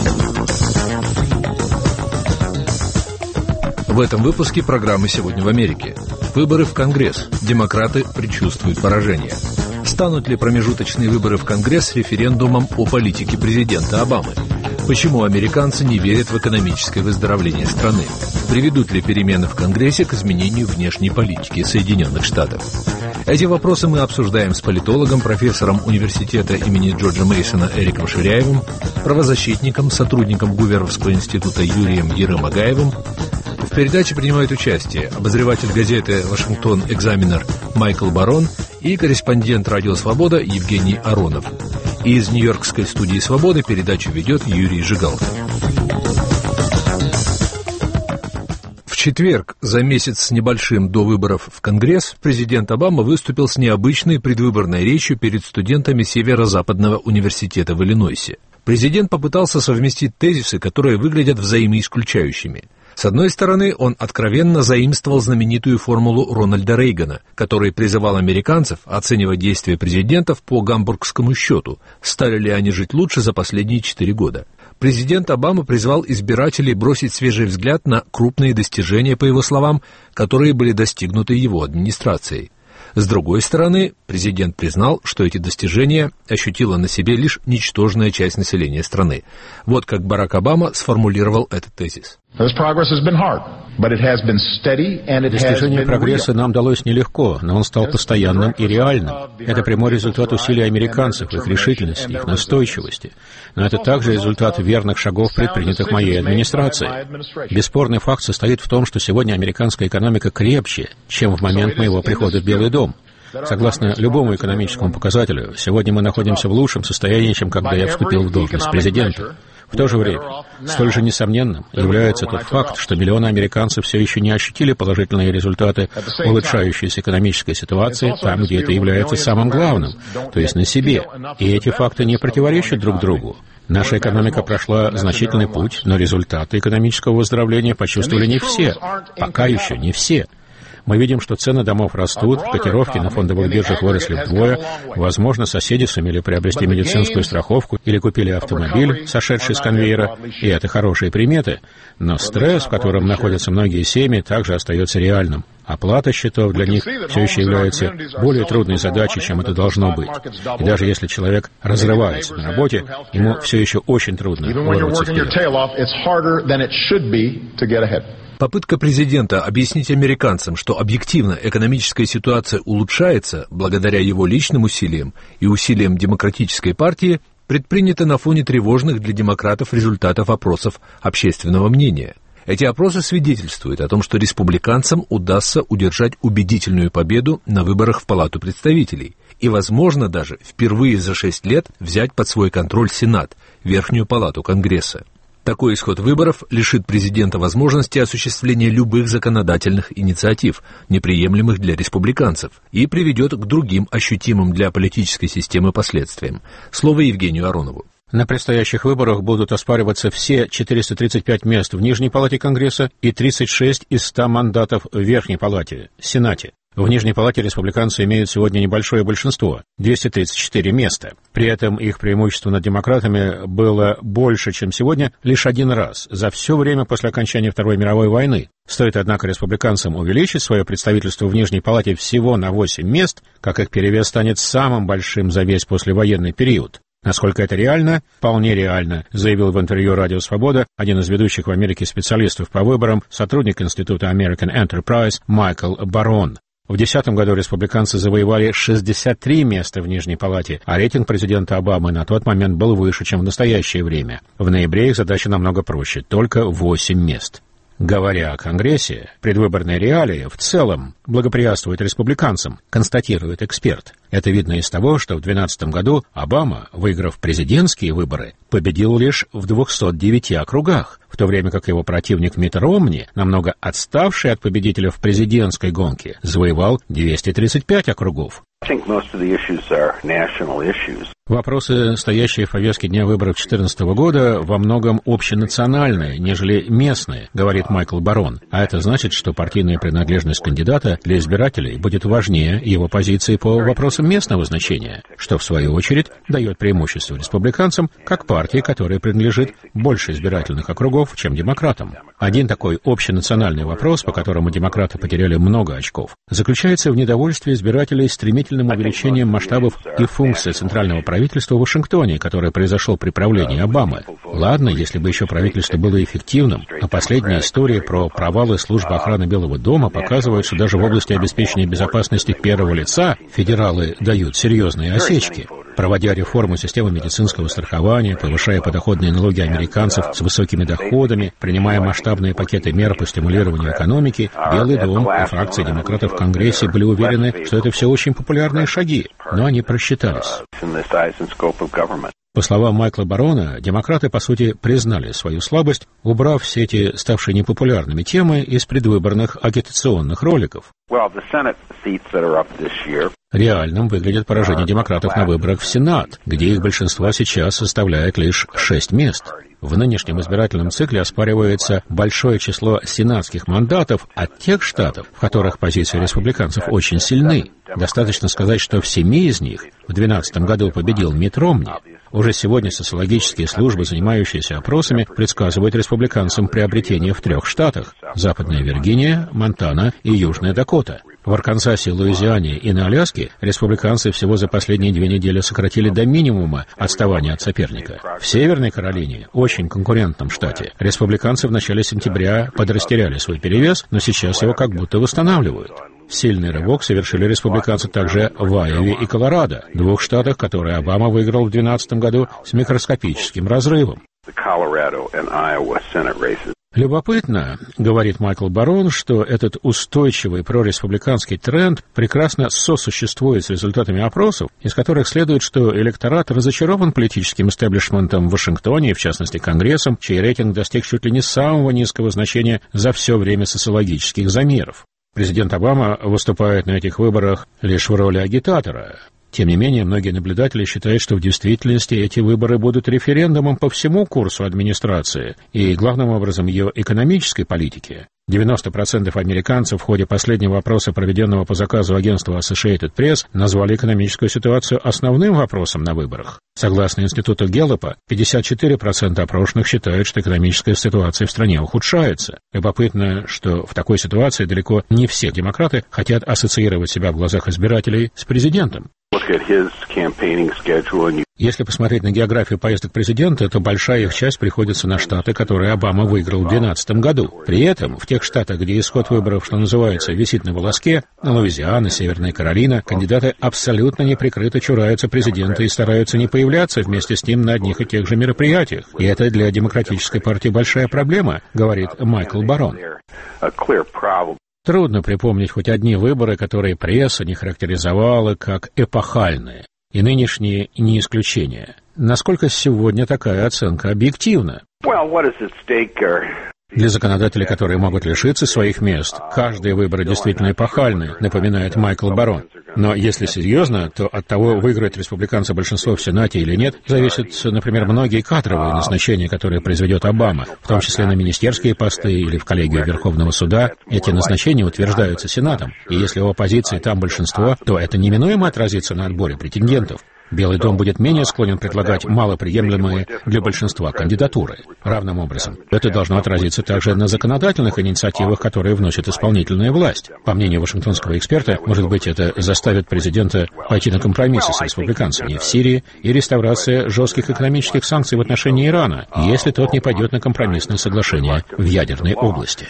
В этом выпуске программы «Сегодня в Америке». Выборы в Конгресс. Демократы предчувствуют поражение. Станут ли промежуточные выборы в Конгресс референдумом о политике президента Обамы? Почему американцы не верят в экономическое выздоровление страны? Приведут ли перемены в Конгрессе к изменению внешней политики Соединенных Штатов? Эти вопросы мы обсуждаем с политологом, профессором университета имени Джорджа Мейсона Эриком Ширяевым, правозащитником, сотрудником Гуверовского института Юрием Ерымагаевым. В передаче принимают участие обозреватель газеты «Вашингтон Экзаменер» Майкл Барон и корреспондент «Радио Свобода» Евгений Аронов. И из Нью-Йоркской студии «Свободы» передачу ведет Юрий Жигалкин. В четверг, за месяц с небольшим до выборов в Конгресс, президент Обама выступил с необычной предвыборной речью перед студентами Северо-Западного университета в Иллинойсе. Президент попытался совместить тезисы, которые выглядят взаимоисключающими. С одной стороны, он откровенно заимствовал знаменитую формулу Рональда Рейгана, который призывал американцев оценивать действия президентов по гамбургскому счету, стали ли они жить лучше за последние 4 года. Президент Обама призвал избирателей бросить свежий взгляд на крупные достижения, по его словам, которые были достигнуты его администрацией. С другой стороны, президент признал, что эти достижения ощутила на себе лишь ничтожная часть населения страны. Вот как Барак Обама сформулировал этот тезис. Достижение прогресса нам далось нелегко, но он стал постоянным и реальным. Это прямой результат усилий американцев, их решительности, их настойчивости. Но это также результат верных шагов, предпринятых моей администрацией. Бесспорный факт состоит в том, что сегодня американская экономика крепче, чем в момент моего прихода в Белый дом. Согласно любому экономическому показателю, сегодня мы находимся в лучшем состоянии, чем когда я вступил в должность президента. В то же время, столь же несомненным является тот факт, что миллионы американцев все еще не ощутили положительные результаты улучшающейся экономической ситуации там, где это является самым главным, то есть на себе. И эти факты не противоречат друг другу. Наша экономика прошла значительный путь, но результаты экономического выздоровления почувствовали не все, пока еще не все. Мы видим, что цены домов растут, котировки на фондовых биржах выросли вдвое, возможно, соседи сумели приобрести медицинскую страховку или купили автомобиль, сошедший с конвейера, и это хорошие приметы. Но стресс, в котором находятся многие семьи, также остается реальным. Оплата счетов для них все еще является более трудной задачей, чем это должно быть. И даже если человек разрывается на работе, ему все еще очень трудно вырваться вперед. Попытка президента объяснить американцам, что объективно экономическая ситуация улучшается благодаря его личным усилиям и усилиям Демократической партии, предпринята на фоне тревожных для демократов результатов опросов общественного мнения. Эти опросы свидетельствуют о том, что республиканцам удастся удержать убедительную победу на выборах в Палату представителей и, возможно, даже впервые за 6 лет взять под свой контроль Сенат, Верхнюю Палату Конгресса. Такой исход выборов лишит президента возможности осуществления любых законодательных инициатив, неприемлемых для республиканцев, и приведет к другим ощутимым для политической системы последствиям. Слово Евгению Аронову. На предстоящих выборах будут оспариваться все 435 мест в Нижней Палате Конгресса и 36 из 100 мандатов в Верхней Палате, Сенате. В Нижней Палате республиканцы имеют сегодня небольшое большинство – 234 места. При этом их преимущество над демократами было больше, чем сегодня, лишь один раз за все время после окончания Второй мировой войны. Стоит, однако, республиканцам увеличить свое представительство в Нижней Палате всего на 8 мест, как их перевес станет самым большим за весь послевоенный период. Насколько это реально? Вполне реально, заявил в интервью «Радио Свобода» один из ведущих в Америке специалистов по выборам, сотрудник Института American Enterprise Майкл Барон. В 2010 году республиканцы завоевали 63 места в Нижней Палате, а рейтинг президента Обамы на тот момент был выше, чем в настоящее время. В ноябре их задача намного проще – только 8 мест. Говоря о Конгрессе, предвыборные реалии в целом благоприятствуют республиканцам, констатирует эксперт. Это видно из того, что в 2012 году Обама, выиграв президентские выборы, победил лишь в 209 округах, в то время как его противник Митт Ромни, намного отставший от победителя в президентской гонке, завоевал 235 округов. Вопросы, стоящие в повестке дня выборов 2014 года, во многом общенациональные, нежели местные, говорит Майкл Барон. А это значит, что партийная принадлежность кандидата для избирателей будет важнее его позиции по вопросам местного значения, что, в свою очередь, дает преимущество республиканцам, как партии, которая принадлежит больше избирательных округов, чем демократам. Один такой общенациональный вопрос, по которому демократы потеряли много очков, заключается в недовольстве избирателей стремительным увеличением масштабов и функций центрального правительства в Вашингтоне, которое произошло при правлении Обамы. Ладно, если бы еще правительство было эффективным, а последняя история про провалы службы охраны Белого дома показывает, что даже в области обеспечения безопасности первого лица федералы дают серьезные осечки. Проводя реформу системы медицинского страхования, повышая подоходные налоги американцев с высокими доходами, принимая масштабные пакеты мер по стимулированию экономики, Белый дом и фракция демократов в Конгрессе были уверены, что это все очень популярные шаги, но они просчитались. По словам Майкла Барона, демократы, по сути, признали свою слабость, убрав все эти ставшие непопулярными темы из предвыборных агитационных роликов. Реальным выглядит поражение демократов на выборах в Сенат, где их большинство сейчас составляет лишь 6 мест. В нынешнем избирательном цикле оспаривается большое число сенатских мандатов от тех штатов, в которых позиции республиканцев очень сильны. Достаточно сказать, что в 7 из них в 2012 году победил Митт Ромни. Уже сегодня социологические службы, занимающиеся опросами, предсказывают республиканцам приобретение в 3 штатах – Западная Виргиния, Монтана и Южная Дакота. В Арканзасе, Луизиане и на Аляске республиканцы всего за последние 2 недели сократили до минимума отставание от соперника. В Северной Каролине, очень конкурентном штате, республиканцы в начале сентября подрастеряли свой перевес, но сейчас его как будто восстанавливают. Сильный рывок совершили республиканцы также в Айове и Колорадо, 2 штатах, которые Обама выиграл в 2012 году с микроскопическим разрывом. Любопытно, говорит Майкл Барон, что этот устойчивый прореспубликанский тренд прекрасно сосуществует с результатами опросов, из которых следует, что электорат разочарован политическим истеблишментом в Вашингтоне, и в частности Конгрессом, чей рейтинг достиг чуть ли не самого низкого значения за все время социологических замеров. Президент Обама выступает на этих выборах лишь в роли агитатора. Тем не менее, многие наблюдатели считают, что в действительности эти выборы будут референдумом по всему курсу администрации и, главным образом, ее экономической политики. 90% американцев в ходе последнего опроса, проведенного по заказу агентства Associated Press, назвали экономическую ситуацию основным вопросом на выборах. Согласно институту Гэллопа, 54% опрошенных считают, что экономическая ситуация в стране ухудшается. Любопытно, что в такой ситуации далеко не все демократы хотят ассоциировать себя в глазах избирателей с президентом. Если посмотреть на географию поездок президента, то большая их часть приходится на штаты, которые Обама выиграл в 2012 году. При этом в тех штатах, где исход выборов, что называется, висит на волоске, Луизиана, Северная Каролина, кандидаты абсолютно неприкрыто чураются президента и стараются не появляться вместе с ним на одних и тех же мероприятиях. И это для демократической партии большая проблема, говорит Майкл Барон. Трудно припомнить хоть одни выборы, которые пресса не характеризовала как эпохальные. И нынешние не исключение. Насколько сегодня такая оценка объективна? Для законодателей, которые могут лишиться своих мест, каждые выборы действительно эпохальны, напоминает Майкл Барон. Но если серьезно, то от того, выиграет республиканцы большинство в Сенате или нет, зависят, например, многие кадровые назначения, которые произведет Обама, в том числе на министерские посты или в коллегию Верховного суда. Эти назначения утверждаются Сенатом, и если у оппозиции там большинство, то это неминуемо отразится на отборе претендентов. Белый дом будет менее склонен предлагать малоприемлемые для большинства кандидатуры. Равным образом, это должно отразиться также на законодательных инициативах, которые вносит исполнительная власть. По мнению вашингтонского эксперта, может быть, это заставит президента пойти на компромиссы с республиканцами в Сирии и реставрация жестких экономических санкций в отношении Ирана, если тот не пойдет на компромиссное соглашение в ядерной области.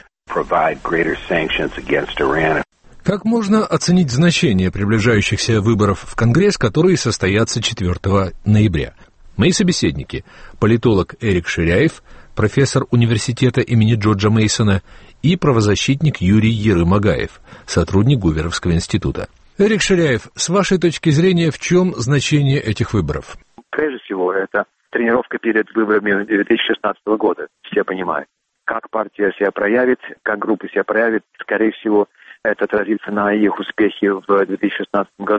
Как можно оценить значение приближающихся выборов в Конгресс, которые состоятся 4 ноября? Мои собеседники – политолог Эрик Ширяев, профессор университета имени Джорджа Мейсона, и правозащитник Юрий Ерым-Агаев, сотрудник Гуверовского института. Эрик Ширяев, с вашей точки зрения, в чем значение этих выборов? Прежде всего, это тренировка перед выборами 2016 года, все понимают. Как партия себя проявит, как группа себя проявит, скорее всего, это отразится на их успехе в 2016 году.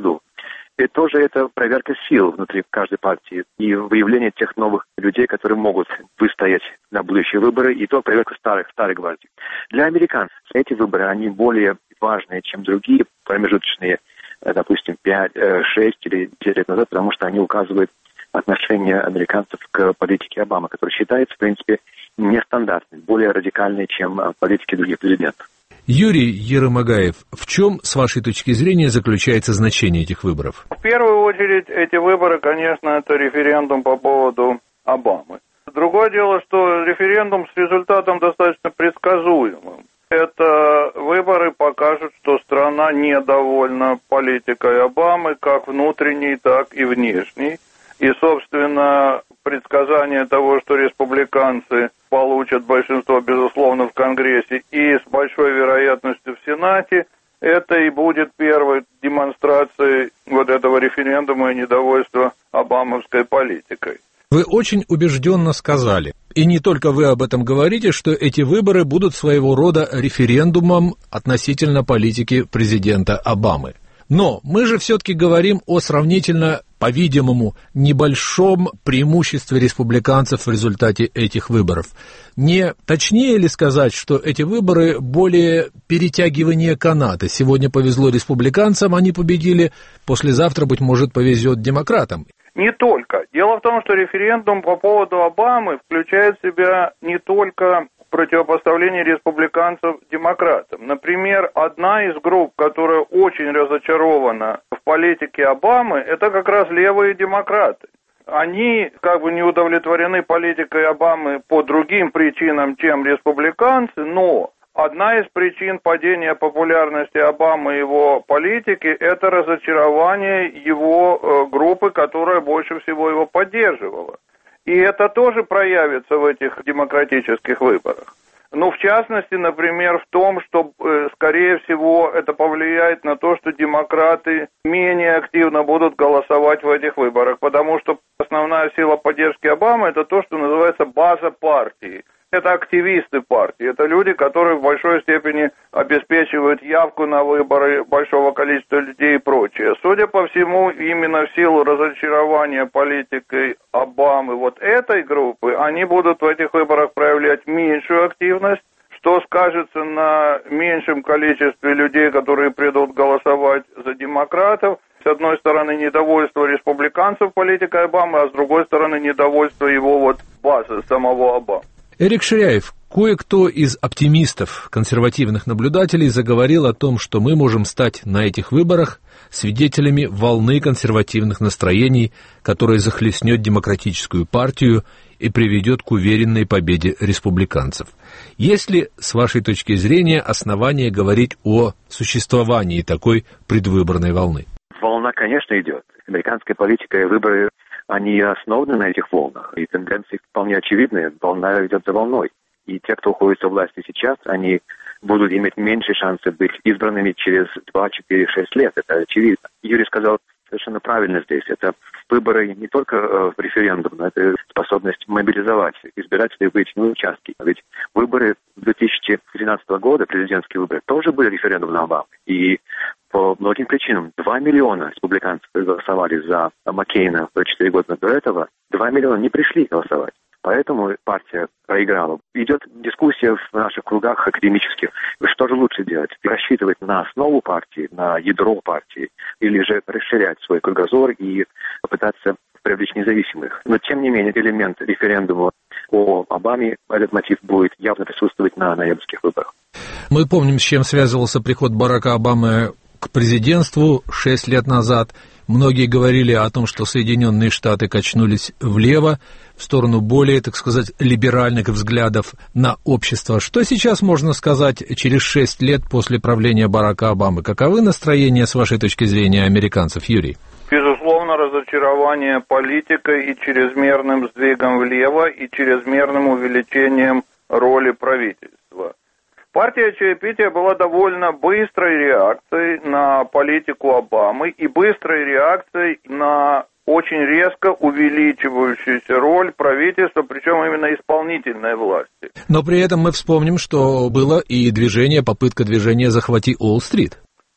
И тоже это проверка сил внутри каждой партии и выявление тех новых людей, которые могут выстоять на будущие выборы, и то проверка старой гвардии. Для американцев эти выборы, они более важные, чем другие промежуточные, допустим, 5, 6 или 10 лет назад, потому что они указывают отношение американцев к политике Обамы, которая считается, в принципе, нестандартной, более радикальной, чем политики других президентов. Юрий Ермагаев, в чем, с вашей точки зрения, заключается значение этих выборов? В первую очередь, эти выборы, конечно, это референдум по поводу Обамы. Другое дело, что референдум с результатом достаточно предсказуемым. Это выборы покажут, что страна недовольна политикой Обамы, как внутренней, так и внешней. И, собственно, предсказание того, что республиканцы получат большинство, безусловно, в Конгрессе и с большой вероятностью в Сенате, это и будет первой демонстрацией вот этого референдума и недовольства обамовской политикой. Вы очень убежденно сказали, и не только вы об этом говорите, что эти выборы будут своего рода референдумом относительно политики президента Обамы. Но мы же все-таки говорим о сравнительно, по-видимому, небольшом преимуществе республиканцев в результате этих выборов. Не точнее ли сказать, что эти выборы более перетягивание каната? Сегодня повезло республиканцам, они победили, послезавтра, быть может, повезет демократам. Не только. Дело в том, что референдум по поводу Обамы включает в себя не только противопоставление республиканцев демократам. Например, одна из групп, которая очень разочарована в политике Обамы, это как раз левые демократы. Они как бы не удовлетворены политикой Обамы по другим причинам, чем республиканцы, но одна из причин падения популярности Обамы и его политики – это разочарование его группы, которая больше всего его поддерживала. И это тоже проявится в этих демократических выборах. Ну, в частности, например, в том, что, скорее всего, это повлияет на то, что демократы менее активно будут голосовать в этих выборах, потому что основная сила поддержки Обамы – это то, что называется база партии. Это активисты партии, это люди, которые в большой степени обеспечивают явку на выборы большого количества людей и прочее. Судя по всему, именно в силу разочарования политикой Обамы вот этой группы, они будут в этих выборах проявлять меньшую активность, что скажется на меньшем количестве людей, которые придут голосовать за демократов. С одной стороны, недовольство республиканцев политикой Обамы, а с другой стороны, недовольство его вот базы, самого Обамы. Эрик Ширяев, кое-кто из оптимистов, консервативных наблюдателей заговорил о том, что мы можем стать на этих выборах свидетелями волны консервативных настроений, которая захлестнет демократическую партию и приведет к уверенной победе республиканцев. Есть ли, с вашей точки зрения, основания говорить о существовании такой предвыборной волны? Волна, конечно, идет. Американская политика и выборы, они основаны на этих волнах, и тенденции вполне очевидны. Волна идет за волной. И те, кто уходит со власти сейчас, они будут иметь меньше шансов быть избранными через 2, 4, 6 лет. Это очевидно. Юрий сказал совершенно правильно здесь. Это выборы не только в референдум, но это способность мобилизовать избирателей выйти на участки. Ведь выборы 2012 года, президентские выборы, тоже были референдум на Обаму. И по многим причинам 2 миллиона республиканцев голосовали за Маккейна 4 года до этого. 2 миллиона не пришли голосовать. Поэтому партия проиграла. Идет дискуссия в наших кругах академических. Что же лучше делать? Рассчитывать на основу партии, на ядро партии, или же расширять свой кругозор и попытаться привлечь независимых. Но, тем не менее, элемент референдума о Обаме, этот мотив будет явно присутствовать на ноябрьских выборах. Мы помним, с чем связывался приход Барака Обамы к президентству 6 лет назад. Многие говорили о том, что Соединенные Штаты качнулись влево, в сторону более, так сказать, либеральных взглядов на общество. Что сейчас можно сказать через 6 лет после правления Барака Обамы? Каковы настроения, с вашей точки зрения, американцев, Юрий? Безусловно, разочарование политикой и чрезмерным сдвигом влево, и чрезмерным увеличением роли правительства. Партия чаепития была довольно быстрой реакцией на политику Обамы и быстрой реакцией на очень резко увеличивающуюся роль правительства, причем именно исполнительной власти. Но при этом мы вспомним, что было и движение, попытка движения «Захвати Уолл-стрит».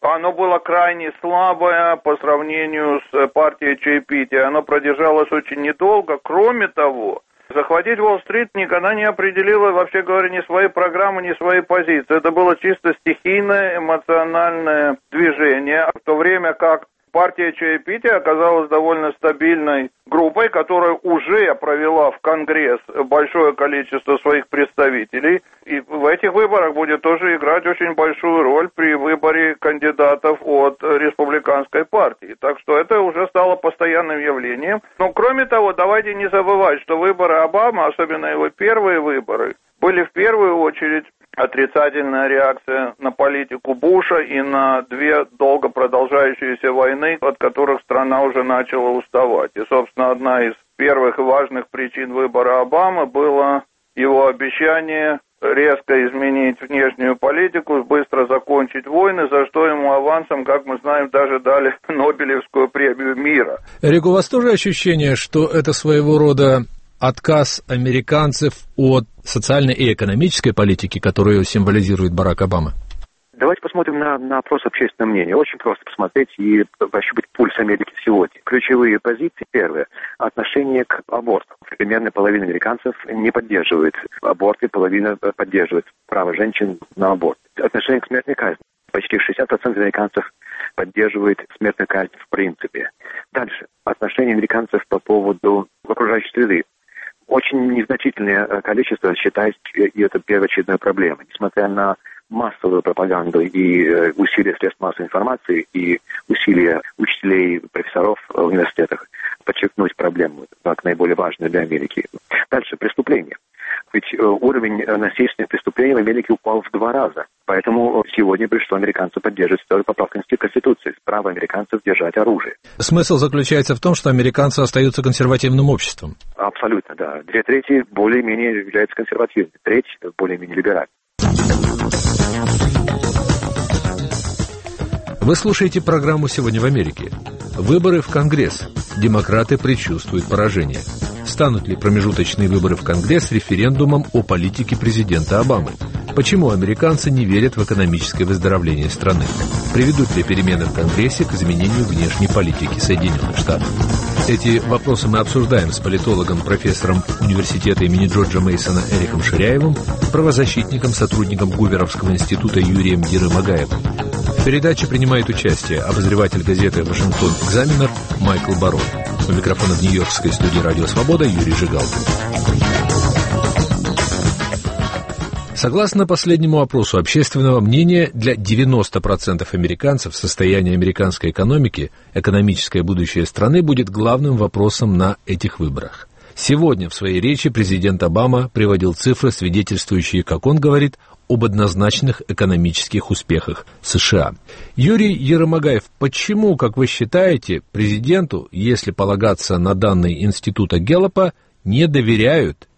оно было крайне слабое по сравнению с партией чаепития. Оно продержалось очень недолго. Кроме того, захватить Уолл-стрит никогда не определило, вообще говоря, ни свои программы, ни свои позиции. Это было чисто стихийное, эмоциональное движение, в то время как партия чаепития оказалась довольно стабильной группой, которая уже провела в Конгресс большое количество своих представителей. И в этих выборах будет тоже играть очень большую роль при выборе кандидатов от республиканской партии. Так что это уже стало постоянным явлением. Но кроме того, давайте не забывать, что выборы Обамы, особенно его первые выборы, были в первую очередь отрицательная реакция на политику Буша и на две долго продолжающиеся войны, от которых страна уже начала уставать. И, собственно, одна из первых важных причин выбора Обамы было его обещание резко изменить внешнюю политику, быстро закончить войны, за что ему авансом, как мы знаем, даже дали Нобелевскую премию мира. Эрик, у вас тоже ощущение, что это своего рода отказ американцев от социальной и экономической политики, которую символизирует Барак Обама? Давайте посмотрим на опрос общественного мнения. Очень просто посмотреть и пощупать пульс Америки сегодня. Ключевые позиции. Первое. Отношение к аборту. Примерно половина американцев не поддерживает аборты, половина поддерживает право женщин на аборт. Отношение к смертной казни. Почти 60% американцев поддерживает смертную казнь в принципе. Дальше. Отношение американцев по поводу окружающей среды. Очень незначительное количество считает это первоочередной проблемой. Несмотря на массовую пропаганду и усилия средств массовой информации, и усилия учителей, профессоров в университетах подчеркнуть проблему, как наиболее важную для Америки. Дальше, преступления. Ведь уровень насильственных преступлений в Америке упал в 2 раза. Поэтому сегодня пришло американцам поддерживать вторую поправку Конституции, право американцев держать оружие. Смысл заключается в том, что американцы остаются консервативным обществом. Абсолютно, да. 2/3 более-менее являются консервативными, 1/3 более-менее либеральными. Вы слушаете программу «Сегодня в Америке». Выборы в Конгресс. Демократы предчувствуют поражение. Станут ли промежуточные выборы в Конгресс референдумом о политике президента Обамы? Почему американцы не верят в экономическое выздоровление страны? Приведут ли перемены в Конгрессе к изменению внешней политики Соединенных Штатов? Эти вопросы мы обсуждаем с политологом, профессором университета имени Джорджа Мейсона Эриком Ширяевым, правозащитником, сотрудником Гуверовского института Юрием Еремагаевым. В передаче принимает участие обозреватель газеты «Вашингтон-Экзаменер» Майкл Барон. У микрофона в нью-йоркской студии «Радио Свобода» Юрий Жигалкин. Согласно последнему опросу общественного мнения, для 90% американцев состояние американской экономики, экономическое будущее страны будет главным вопросом на этих выборах. Сегодня в своей речи президент Обама приводил цифры, свидетельствующие, как он говорит, об однозначных экономических успехах США. Юрий Еремагаев, почему, как вы считаете, президенту, если полагаться на данные института Гэллопа, не доверяют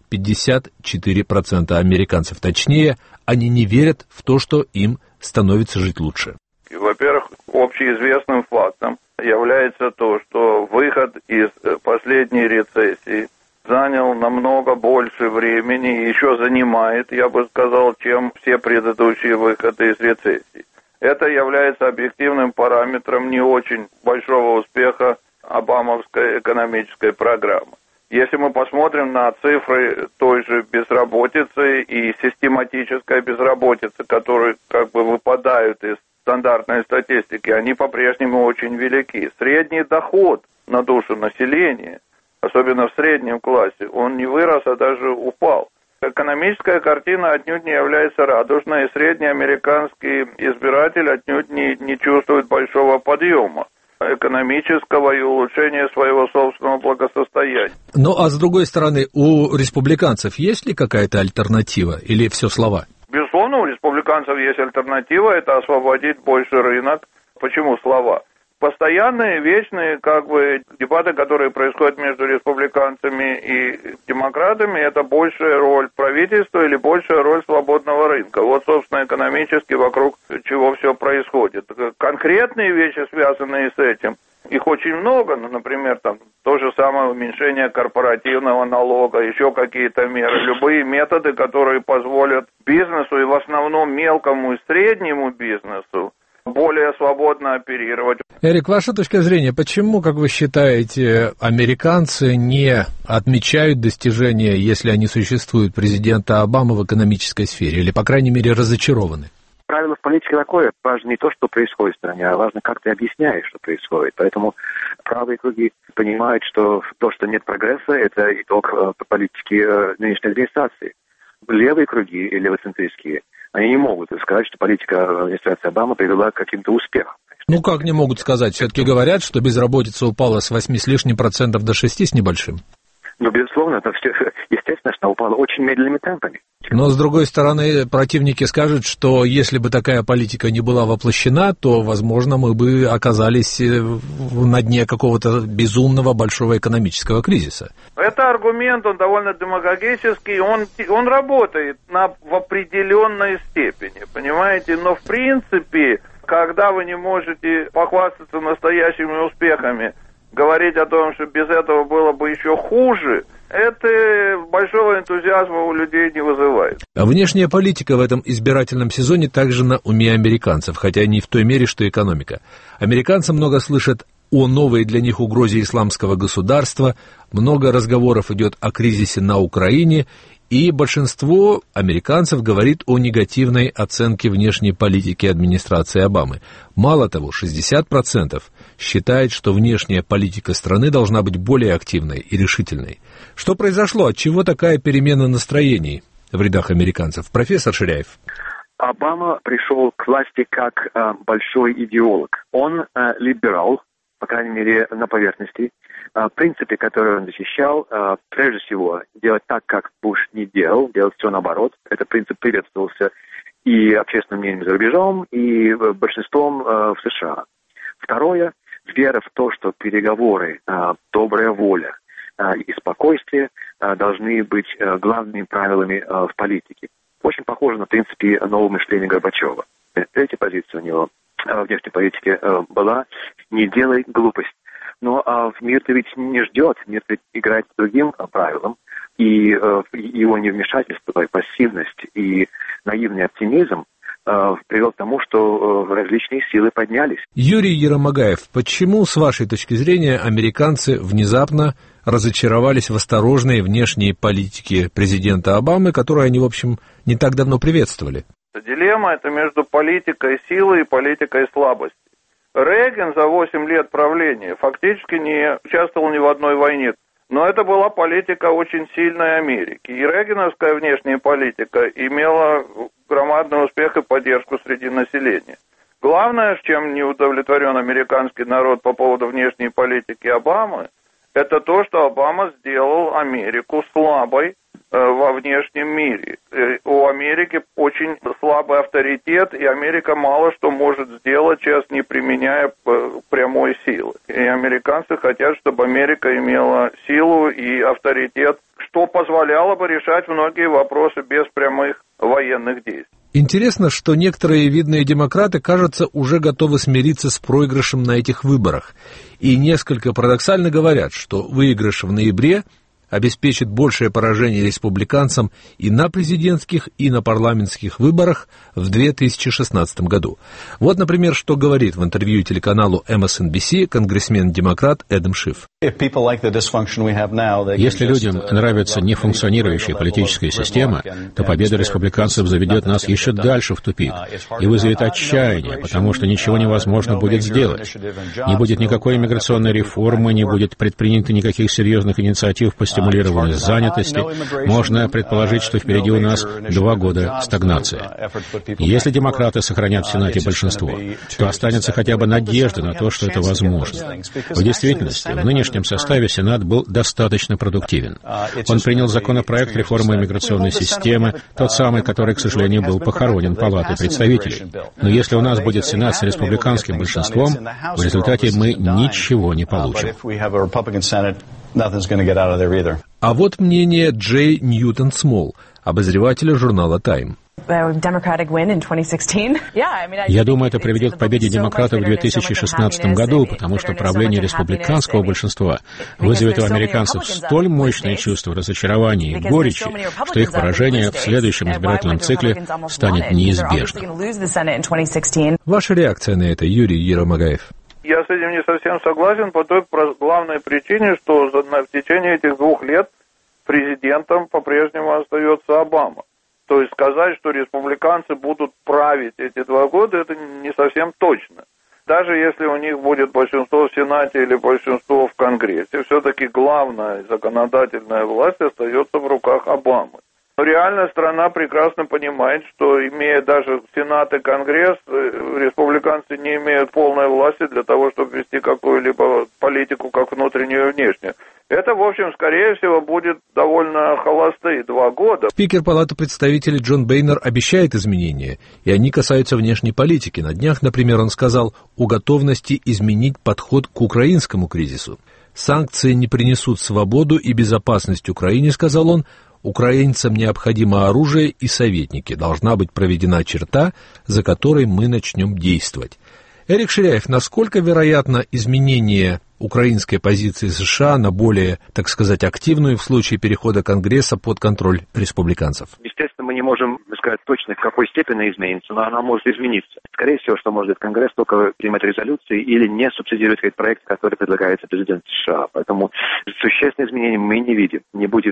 54% американцев? Точнее, они не верят в то, что им становится жить лучше. Во-первых, общеизвестным фактом является то, что выход из последней рецессии занял намного больше времени и еще занимает, я бы сказал, чем все предыдущие выходы из рецессии. Это является объективным параметром не очень большого успеха обамовской экономической программы. Если мы посмотрим на цифры той же безработицы и систематической безработицы, которые как бы выпадают из стандартной статистики, они по-прежнему очень велики. Средний доход на душу населения, особенно в среднем классе, он не вырос, а даже упал. Экономическая картина отнюдь не является радужной, и средний американский избиратель отнюдь не чувствует большого подъема экономического и улучшения своего собственного благосостояния. Ну, а с другой стороны, у республиканцев есть ли какая-то альтернатива или все слова? Безусловно, у республиканцев есть альтернатива, это освободить больше рынок. Почему слова? Постоянные, вечные, дебаты, которые происходят между республиканцами и демократами, это большая роль правительства или большая роль свободного рынка. Вот, собственно, экономически вокруг чего все происходит. Конкретные вещи, связанные с этим, их очень много, например, то же самое уменьшение корпоративного налога, еще какие-то меры, любые методы, которые позволят бизнесу и в основном мелкому и среднему бизнесу более свободно оперировать. Эрик, ваша точка зрения, почему, как вы считаете, американцы не отмечают достижения, если они существуют, президента Обамы в экономической сфере, или, по крайней мере, разочарованы? Правило в политике такое: важно не то, что происходит в стране, а важно, как ты объясняешь, что происходит. Поэтому правые круги понимают, что то, что нет прогресса, это итог политики нынешней администрации. Левые круги и левоцентристские, они не могут сказать, что политика администрации Обамы привела к каким-то успехам. Ну, как не могут сказать? Все-таки говорят, что безработица упала с 8 с лишним процентов до 6 с небольшим. Ну, безусловно, это все, естественно, что упало очень медленными темпами. Но, с другой стороны, противники скажут, что если бы такая политика не была воплощена, то, возможно, мы бы оказались на дне какого-то безумного большого экономического кризиса. Это аргумент, он довольно демагогический, он работает в определенной степени, понимаете? Но, в принципе, когда вы не можете похвастаться настоящими успехами, говорить о том, что без этого было бы еще хуже, это большого энтузиазма у людей не вызывает. А внешняя политика в этом избирательном сезоне также на уме американцев, хотя не в той мере, что экономика. Американцы много слышат о новой для них угрозе исламского государства, много разговоров идет о кризисе на Украине, и большинство американцев говорит о негативной оценке внешней политики администрации Обамы. Мало того, 60% считает, что внешняя политика страны должна быть более активной и решительной. Что произошло? Отчего такая перемена настроений в рядах американцев? Профессор Ширяев. Обама пришел к власти как большой идеолог. Он либерал, по крайней мере, на поверхности. Принципы, которые он защищал, прежде всего, делать так, как Буш не делал, делать все наоборот. Этот принцип приветствовался и общественным мнением за рубежом, и большинством в США. Второе, вера в то, что переговоры, добрая воля и спокойствие должны быть главными правилами в политике. Очень похоже на принципы нового мышления Горбачева. Третья позиция у него в внешней политике была: не делай глупость. Но мир-то ведь не ждет, мир ведь играет с другим правилом, и его невмешательство, пассивность и наивный оптимизм привел к тому, что различные силы поднялись. Юрий Еромагаев, почему, с вашей точки зрения, американцы внезапно разочаровались в осторожной внешней политике президента Обамы, которую они, в общем, не так давно приветствовали? Дилемма это между политикой силы и политикой слабости. Рейган за 8 лет правления фактически не участвовал ни в одной войне. Но это была политика очень сильной Америки. И рейгановская внешняя политика имела громадный успех и поддержку среди населения. Главное, чем не удовлетворен американский народ по поводу внешней политики Обамы, это то, что Обама сделал Америку слабой во внешнем мире. У Америки очень слабый авторитет, и Америка мало что может сделать, сейчас не применяя прямой силы. И американцы хотят, чтобы Америка имела силу и авторитет, что позволяло бы решать многие вопросы без прямых военных действий. Интересно, что некоторые видные демократы, кажется, уже готовы смириться с проигрышем на этих выборах. И несколько парадоксально говорят, что выигрыш в ноябре обеспечит большее поражение республиканцам и на президентских, и на парламентских выборах в 2016 году. Вот, например, что говорит в интервью телеканалу MSNBC конгрессмен-демократ Эдам Шиф. Если людям нравится нефункционирующая политическая система, то победа республиканцев заведет нас еще дальше в тупик и вызовет отчаяние, потому что ничего невозможно будет сделать. Не будет никакой иммиграционной реформы, не будет предпринято никаких серьезных инициатив по стимулированию занятости. Можно предположить, что впереди у нас 2 года стагнации. Если демократы сохранят в Сенате большинство, то останется хотя бы надежда на то, что это возможно. В действительности, в нынешнем составе Сенат был достаточно продуктивен. Он принял законопроект реформы иммиграционной системы, тот самый, который, к сожалению, был похоронен Палатой представителей. Но если у нас будет Сенат с республиканским большинством, в результате мы ничего не получим. А вот мнение Джей Ньютон-Смолл, обозревателя журнала «Тайм». Я думаю, это приведет к победе демократов в 2016 году, потому что правление республиканского большинства вызовет у американцев столь мощное чувство разочарования и горечи, что их поражение в следующем избирательном цикле станет неизбежным. Ваша реакция на это, Юрий Еромагаев? Я с этим не совсем согласен по той главной причине, что в течение этих 2 лет президентом по-прежнему остается Обама. То есть сказать, что республиканцы будут править эти 2 года, это не совсем точно. Даже если у них будет большинство в Сенате или большинство в Конгрессе, все-таки главная законодательная власть остается в руках Обамы. Но реально страна прекрасно понимает, что, имея даже Сенат и Конгресс, республиканцы не имеют полной власти для того, чтобы вести какую-либо политику, как внутреннюю и внешнюю. Это, в общем, скорее всего, будет довольно холостые 2 года. Спикер Палаты представителей Джон Бейнер обещает изменения, и они касаются внешней политики. На днях, например, он сказал о готовности изменить подход к украинскому кризису. Санкции не принесут свободу и безопасность Украине, сказал он. Украинцам необходимо оружие и советники. Должна быть проведена черта, за которой мы начнем действовать. Эрик Ширяев, насколько вероятно изменение украинской позиции США на более, так сказать, активную в случае перехода Конгресса под контроль республиканцев? Естественно, мы не можем сказать точно, в какой степени изменится, но она может измениться. Скорее всего, что может Конгресс только принимать резолюции или не субсидировать проект, который предлагается президентом США. Поэтому существенных изменений мы не видим,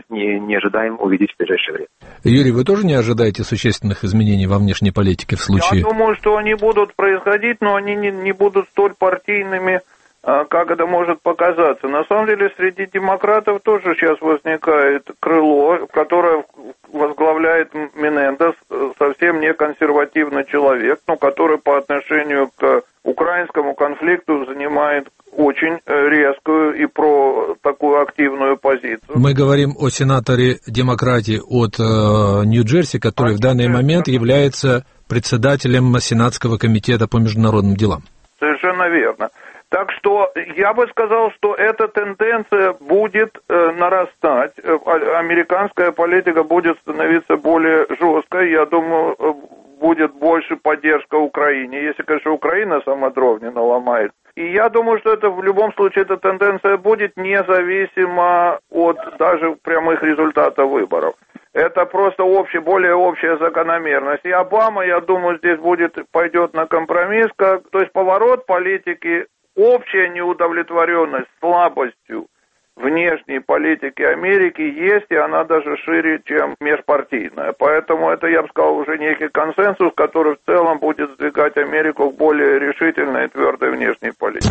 не ожидаем увидеть в ближайшее время. Юрий, вы тоже не ожидаете существенных изменений во внешней политике в случае? Я думаю, что они будут происходить, но они не будут столь партийными, как это может показаться. На самом деле, среди демократов тоже сейчас возникает крыло, которое возглавляет Менендес, совсем не консервативный человек, но который по отношению к украинскому конфликту занимает очень резкую и такую активную позицию. Мы говорим о сенаторе-демократе от Нью-Джерси, который в данный момент является председателем Сенатского комитета по международным делам. Совершенно верно. Так что я бы сказал, что эта тенденция будет нарастать, американская политика будет становиться более жесткой, я думаю, будет больше поддержка Украине, если, конечно, Украина сама дров не наломает. И я думаю, что это в любом случае эта тенденция будет независимо от даже прямых результатов выборов. Это просто более общая закономерность. И Обама, я думаю, здесь пойдет на компромисс, то есть поворот политики, общая неудовлетворенность слабостью внешней политики Америки есть, и она даже шире, чем межпартийная. Поэтому это, я бы сказал, уже некий консенсус, который в целом будет сдвигать Америку к более решительной и твердой внешней политике.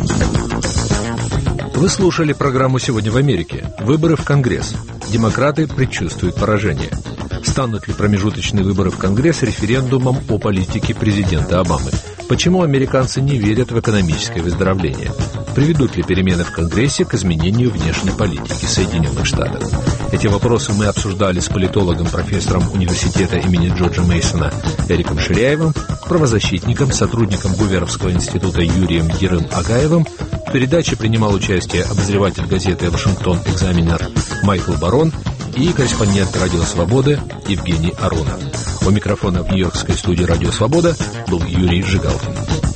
Вы слушали программу «Сегодня в Америке». Выборы в Конгресс. Демократы предчувствуют поражение. Станут ли промежуточные выборы в Конгресс референдумом о политике президента Обамы? Почему американцы не верят в экономическое выздоровление? Приведут ли перемены в Конгрессе к изменению внешней политики Соединенных Штатов? Эти вопросы мы обсуждали с политологом, профессором университета имени Джорджа Мейсона Эриком Ширяевым, правозащитником, сотрудником Гуверовского института Юрием Еромагаевым. В передаче принимал участие обозреватель газеты «Вашингтон Экзаменер» Майкл Барон и корреспондент «Радио Свобода» Евгений Аронов. У микрофона в нью-йоркской студии «Радио Свобода» был Юрий Жигалкин.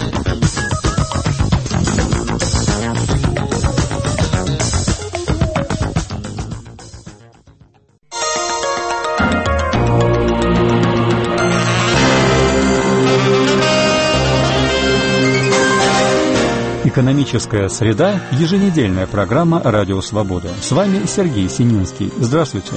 Экономическая среда. Еженедельная программа «Радио Свобода». С вами Сергей Сининский. Здравствуйте.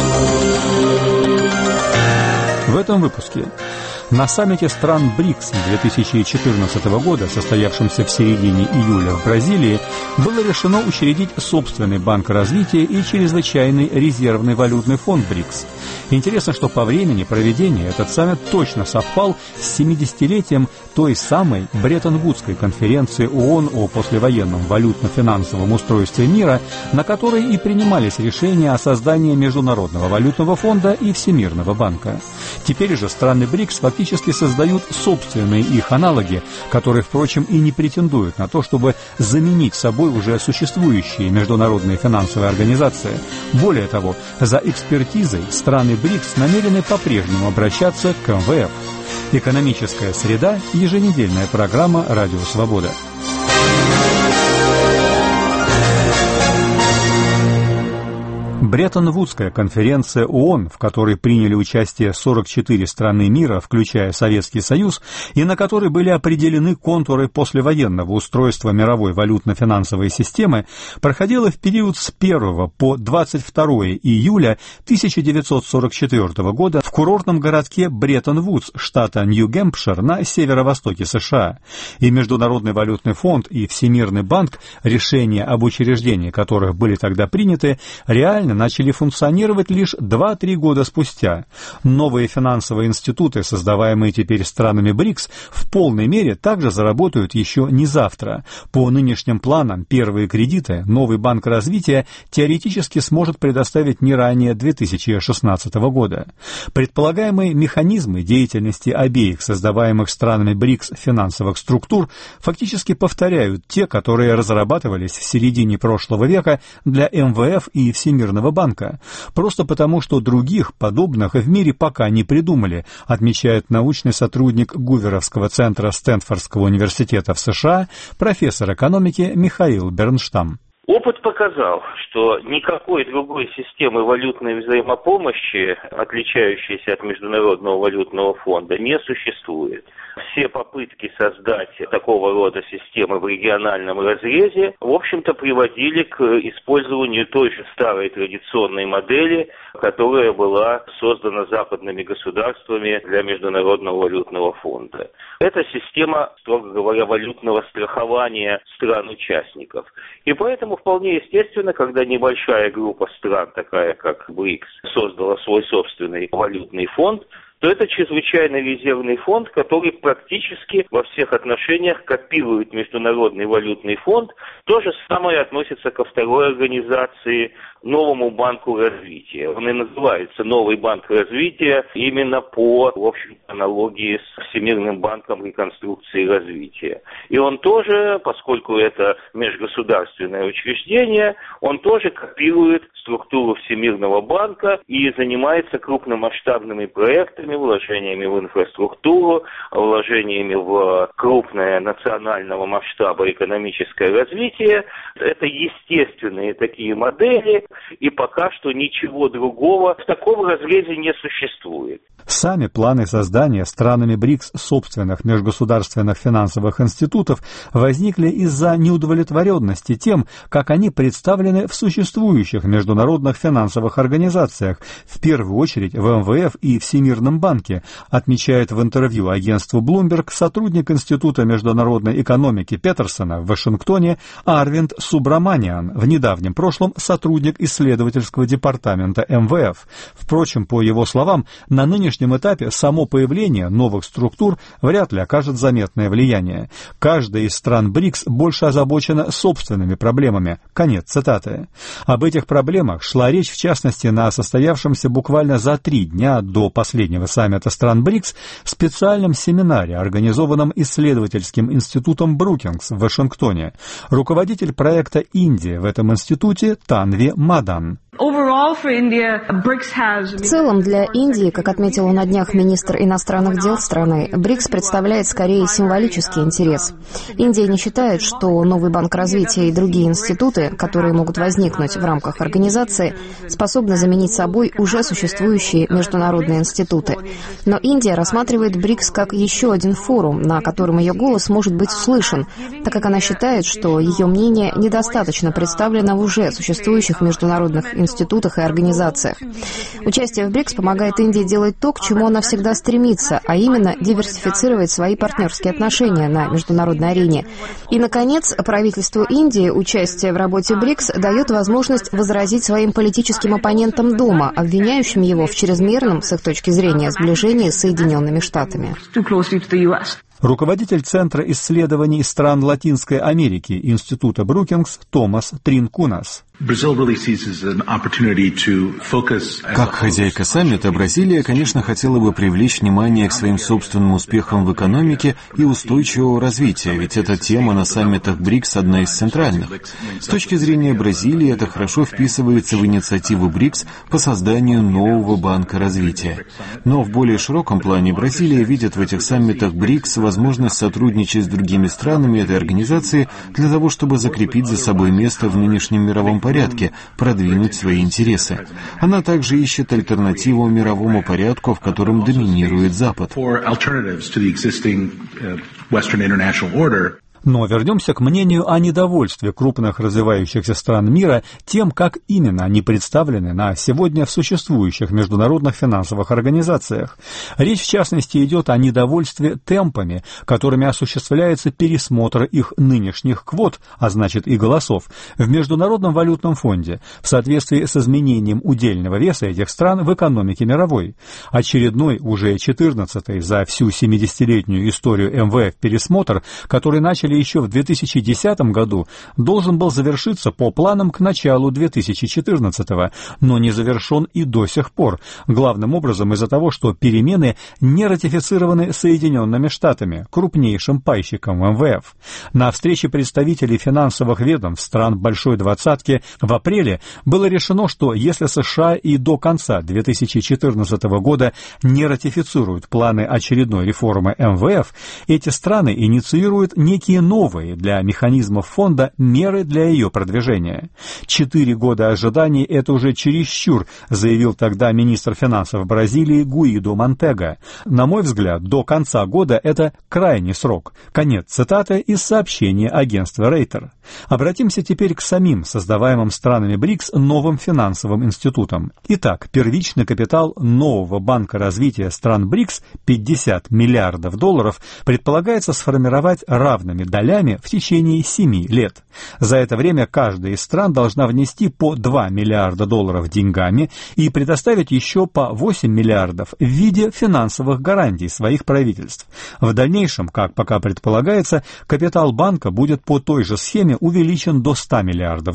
В этом выпуске. На саммите стран БРИКС 2014 года, состоявшемся в середине июля в Бразилии, было решено учредить собственный банк развития и чрезвычайный резервный валютный фонд БРИКС. Интересно, что по времени проведения этот саммит точно совпал с 70-летием той самой Бреттон-Вудской конференции ООН о послевоенном валютно-финансовом устройстве мира, на которой и принимались решения о создании Международного валютного фонда и Всемирного банка. Теперь же страны БРИКС фактически фактически создают собственные их аналоги, которые, впрочем, и не претендуют на то, чтобы заменить собой уже существующие международные финансовые организации. Более того, за экспертизой страны БРИКС намерены по-прежнему обращаться к МВФ. Экономическая среда. Еженедельная программа «Радио Свобода». Бреттон-Вудская конференция ООН, в которой приняли участие 44 страны мира, включая Советский Союз, и на которой были определены контуры послевоенного устройства мировой валютно-финансовой системы, проходила в период с 1 по 22 июля 1944 года в курортном городке Бреттон-Вудс, штата Нью-Гэмпшир на северо-востоке США. И Международный валютный фонд, и Всемирный банк, решения об учреждении которых были тогда приняты, реально начали функционировать лишь 2-3 года спустя. Новые финансовые институты, создаваемые теперь странами БРИКС, в полной мере также заработают еще не завтра. По нынешним планам первые кредиты новый банк развития теоретически сможет предоставить не ранее 2016 года. Предполагаемые механизмы деятельности обеих создаваемых странами БРИКС финансовых структур фактически повторяют те, которые разрабатывались в середине прошлого века для МВФ и Всемирного банка, просто потому, что других подобных в мире пока не придумали, отмечает научный сотрудник Гуверовского центра Стэнфордского университета в США, профессор экономики Михаил Бернштам. Опыт показал, что никакой другой системы валютной взаимопомощи, отличающейся от Международного валютного фонда, не существует. Все попытки создать такого рода системы в региональном разрезе, в общем-то, приводили к использованию той же старой традиционной модели, которая была создана западными государствами для Международного валютного фонда. Это система, строго говоря, валютного страхования стран-участников. И поэтому вполне естественно, когда небольшая группа стран, такая как БРИКС, создала свой собственный валютный фонд, то это чрезвычайный резервный фонд, который практически во всех отношениях копирует Международный валютный фонд. То же самое относится ко второй организации, Новому банку развития. Он и называется Новый банк развития именно по, в общем, аналогии с Всемирным банком реконструкции и развития. И он тоже, поскольку это межгосударственное учреждение, он тоже копирует структуру Всемирного банка и занимается крупномасштабными проектами, вложениями в инфраструктуру, вложениями в крупное национального масштаба экономическое развитие. Это естественные такие модели, и пока что ничего другого в таком разрезе не существует. Сами планы создания странами БРИКС собственных межгосударственных финансовых институтов возникли из-за неудовлетворенности тем, как они представлены в существующих международных финансовых организациях, в первую очередь в МВФ и Всемирном банке, отмечает в интервью агентству Bloomberg сотрудник Института международной экономики Петерсона в Вашингтоне Арвинд Субраманиан, в недавнем прошлом сотрудник исследовательского департамента МВФ. Впрочем, по его словам, на нынешнем этапе само появление новых структур вряд ли окажет заметное влияние. Каждая из стран БРИКС больше озабочена собственными проблемами. Конец цитаты. Об этих проблемах шла речь, в частности, на состоявшемся буквально за 3 дня до последнего саммита стран БРИКС специальном семинаре, организованном исследовательским институтом Брукингс в Вашингтоне. Руководитель проекта «Индия» в этом институте Танви Мадан. В целом для Индии, как отметил на днях министр иностранных дел страны, БРИКС представляет скорее символический интерес. Индия не считает, что новый банк развития и другие институты, которые могут возникнуть в рамках организации, способны заменить собой уже существующие международные институты. Но Индия рассматривает БРИКС как еще один форум, на котором ее голос может быть услышан, так как она считает, что ее мнение недостаточно представлено в уже существующих международных институтах и организациях. Участие в БРИКС помогает Индии делать то, к чему она всегда стремится, а именно диверсифицировать свои партнерские отношения на международной арене. И, наконец, правительству Индии участие в работе БРИКС дает возможность возразить своим политическим оппонентам дома, обвиняющим его в чрезмерном, с их точки зрения, сближении с Соединенными Штатами. Руководитель Центра исследований стран Латинской Америки Института Брукингс Томас Тринкунас. Как хозяйка саммита, Бразилия, конечно, хотела бы привлечь внимание к своим собственным успехам в экономике и устойчивого развития, ведь эта тема на саммитах БРИКС одна из центральных. С точки зрения Бразилии, это хорошо вписывается в инициативу БРИКС по созданию нового банка развития. Но в более широком плане Бразилия видит в этих саммитах БРИКС возможность сотрудничать с другими странами этой организации для того, чтобы закрепить за собой место в нынешнем мировом порядке, продвинуть свои интересы. Она также ищет альтернативу мировому порядку, в котором доминирует Запад. Но вернемся к мнению о недовольстве крупных развивающихся стран мира тем, как именно они представлены на сегодня в существующих международных финансовых организациях. Речь, в частности, идет о недовольстве темпами, которыми осуществляется пересмотр их нынешних квот, а значит и голосов, в Международном валютном фонде, в соответствии с изменением удельного веса этих стран в экономике мировой. Очередной, уже 14-й за всю 70-летнюю историю МВФ пересмотр, который начали еще в 2010 году, должен был завершиться по планам к началу 2014-го, но не завершен и до сих пор, главным образом из-за того, что перемены не ратифицированы Соединенными Штатами, крупнейшим пайщиком МВФ. На встрече представителей финансовых ведомств стран Большой Двадцатки в апреле было решено, что если США и до конца 2014 года не ратифицируют планы очередной реформы МВФ, эти страны инициируют некие новые для механизмов фонда меры для ее продвижения. 4 года ожиданий – это уже чересчур, заявил тогда министр финансов Бразилии Гуидо Монтега. На мой взгляд, до конца года это крайний срок. Конец цитаты из сообщения агентства Рейтер. Обратимся теперь к самим создаваемым странами БРИКС новым финансовым институтам. Итак, первичный капитал нового банка развития стран БРИКС, $50 миллиардов, предполагается сформировать равными долями в течение 7 лет. За это время каждая из стран должна внести по $2 миллиарда деньгами и предоставить еще по 8 миллиардов в виде финансовых гарантий своих правительств. В дальнейшем, как пока предполагается, капитал банка будет по той же схеме увеличен до $100 миллиардов.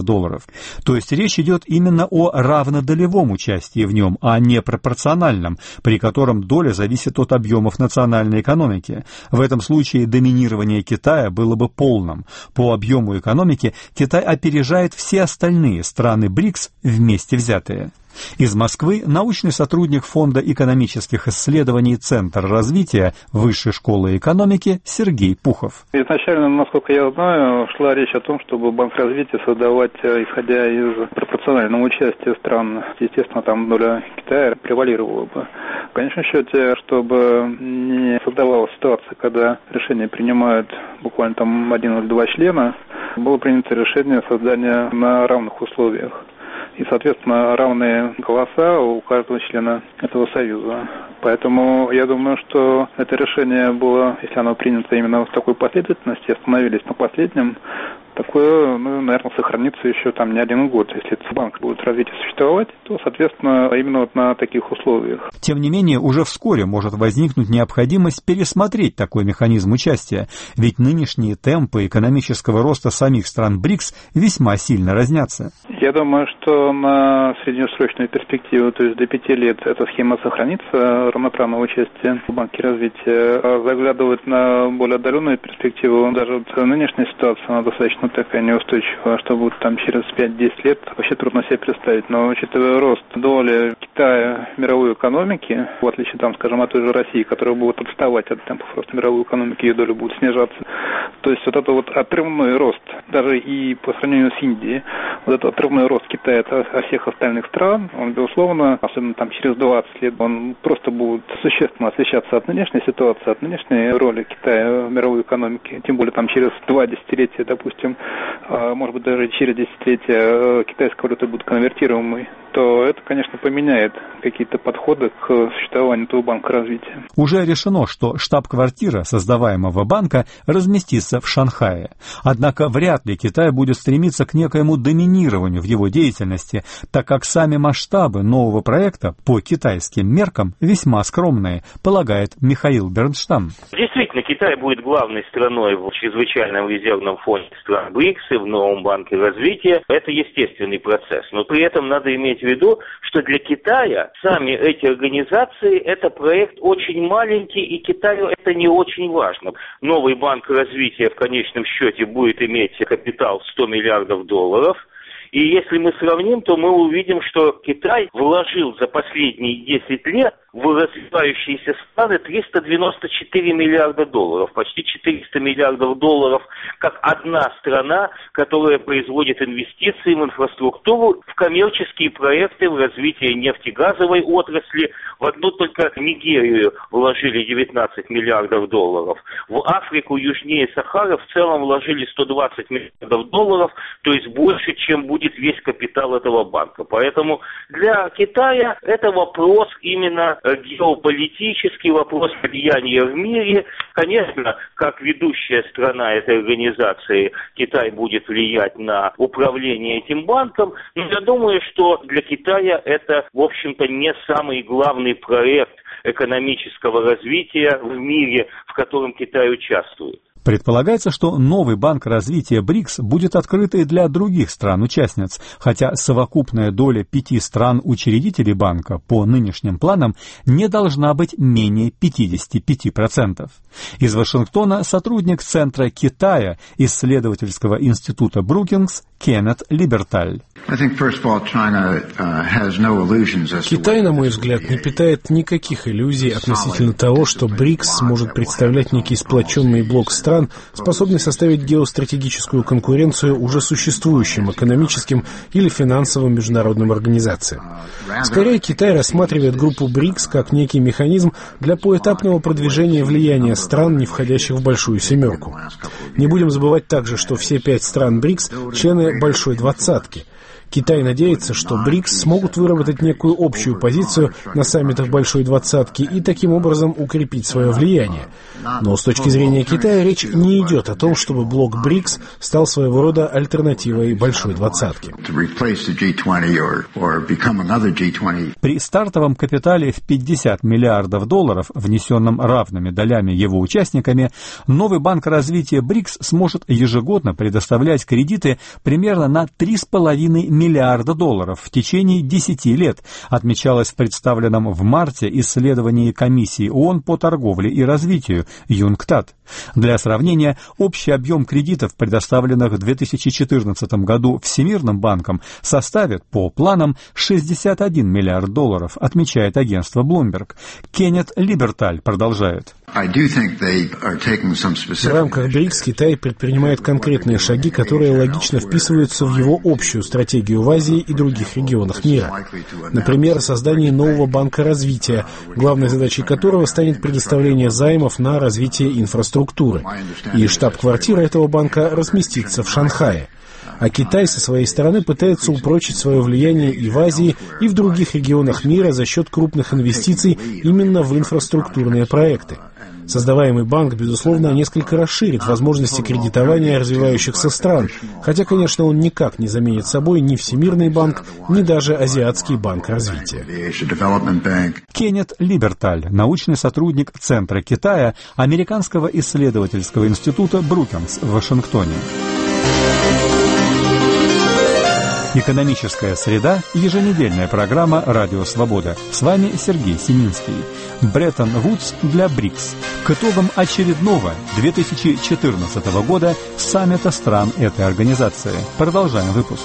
То есть речь идет именно о равнодолевом участии в нем, а не пропорциональном, при котором доля зависит от объемов национальной экономики. В этом случае доминирование Китая было бы полным. По объему экономики Китай опережает все остальные страны БРИКС вместе взятые. Из Москвы научный сотрудник Фонда экономических исследований «Центр развития» Высшей школы экономики Сергей Пухов. Изначально, насколько я знаю, шла речь о том, чтобы Банк развития создавать, исходя из пропорционального участия стран. Естественно, там доля Китая превалировала бы. В конечном счете, чтобы не создавалась ситуация, когда решения принимают буквально там 1 или 2 члена, было принято решение создания на равных условиях. И, соответственно, равные голоса у каждого члена этого союза. Поэтому я думаю, что это решение было, если оно принято именно в такой последовательности, остановились на последнем, такое, наверное, сохранится еще там не 1 год. Если банк будет развитие существовать, то, соответственно, именно вот на таких условиях. Тем не менее, уже вскоре может возникнуть необходимость пересмотреть такой механизм участия, ведь нынешние темпы экономического роста самих стран БРИКС весьма сильно разнятся. Я думаю, что на среднесрочную перспективу, то есть до 5 лет, эта схема сохранится, равноправного участия в Банке развития. А заглядывать на более отдаленную перспективу, даже вот нынешняя ситуация, она достаточно такая неустойчивая, что будет там через 5-10 лет, вообще трудно себе представить. Но учитывая рост доли Китая в мировой экономике, в отличие, там, скажем, от той же России, которая будет отставать от темпов роста мировой экономики, ее доля будет снижаться. То есть вот это вот отрывной рост, даже и по сравнению с Индией, вот этот отрывной рост Китая от всех остальных стран, он, безусловно, особенно там через 20 лет, он просто будет существенно отличаться от нынешней ситуации, от нынешней роли Китая в мировой экономике. Тем более там через 2 десятилетия, допустим, может быть даже через десятилетия китайская валюта будет конвертируемой. то это, конечно, поменяет какие-то подходы к существованию этого банка развития. Уже решено, что штаб-квартира создаваемого банка разместится в Шанхае. Однако вряд ли Китай будет стремиться к некоему доминированию в его деятельности, так как сами масштабы нового проекта по китайским меркам весьма скромные, полагает Михаил Бернштам. Действительно, Китай будет главной страной в чрезвычайном резервном фонде стран БРИКС и в новом банке развития. Это естественный процесс. Но при этом надо иметь в виду, что для Китая сами эти организации – это проект очень маленький, и Китаю это не очень важно. Новый банк развития в конечном счете будет иметь капитал в $100 миллиардов. И если мы сравним, то мы увидим, что Китай вложил за последние 10 лет в развивающиеся страны $394 миллиарда, почти $400 миллиардов, как одна страна, которая производит инвестиции в инфраструктуру, в коммерческие проекты, в развитие нефтегазовой отрасли. В одну только Нигерию вложили $19 миллиардов. В Африку южнее Сахары в целом вложили $120 миллиардов, то есть больше, чем будет весь капитал этого банка. Поэтому для Китая это вопрос именно геополитический, вопрос влияния в мире. Конечно, как ведущая страна этой организации, Китай будет влиять на управление этим банком, но я думаю, что для Китая это, в общем-то, не самый главный проект экономического развития в мире, в котором Китай участвует. Предполагается, что новый банк развития БРИКС будет открыт и для других стран-участниц, хотя совокупная доля 5 стран-учредителей банка по нынешним планам не должна быть менее 55%. Из Вашингтона сотрудник Центра Китая исследовательского института Брукингс Кеннет Либерталь. Китай, на мой взгляд, не питает никаких иллюзий относительно того, что БРИКС сможет представлять некий сплоченный блок стран, способный составить геостратегическую конкуренцию уже существующим экономическим или финансовым международным организациям. Скорее, Китай рассматривает группу БРИКС как некий механизм для поэтапного продвижения влияния стран, не входящих в Большую Семерку. Не будем забывать также, что все 5 стран БРИКС – члены Большой Двадцатки. Китай надеется, что БРИКС смогут выработать некую общую позицию на саммитах Большой Двадцатки и таким образом укрепить свое влияние. Но с точки зрения Китая речь не идет о том, чтобы блок БРИКС стал своего рода альтернативой Большой Двадцатки. При стартовом капитале в $50 миллиардов, внесенном равными долями его участниками, новый банк развития БРИКС сможет ежегодно предоставлять кредиты примерно на $3,5 миллиарда в течение 10 лет, отмечалось в представленном в марте исследовании Комиссии ООН по торговле и развитию ЮНКТАД. Для сравнения, общий объем кредитов, предоставленных в 2014 году Всемирным банком, составит по планам $61 миллиард, отмечает агентство Bloomberg. Кеннет Либерталь продолжает. В рамках БРИКС Китай предпринимает конкретные шаги, которые логично вписываются в его общую стратегию в Азии и других регионах мира. Например, создание нового банка развития, главной задачей которого станет предоставление займов на развитие инфраструктуры. И штаб-квартира этого банка разместится в Шанхае. А Китай со своей стороны пытается упрочить свое влияние и в Азии, и в других регионах мира за счет крупных инвестиций именно в инфраструктурные проекты. Создаваемый банк, безусловно, несколько расширит возможности кредитования развивающихся стран, хотя, конечно, он никак не заменит собой ни Всемирный банк, ни даже Азиатский банк развития. Кеннет Либерталь, научный сотрудник Центра Китая Американского исследовательского института Брукингс в Вашингтоне. Экономическая среда. Еженедельная программа «Радио Свобода». С вами Сергей Семинский. Бреттон-Вудс для БРИКС. К итогам очередного 2014 года саммита стран этой организации. Продолжаем выпуск.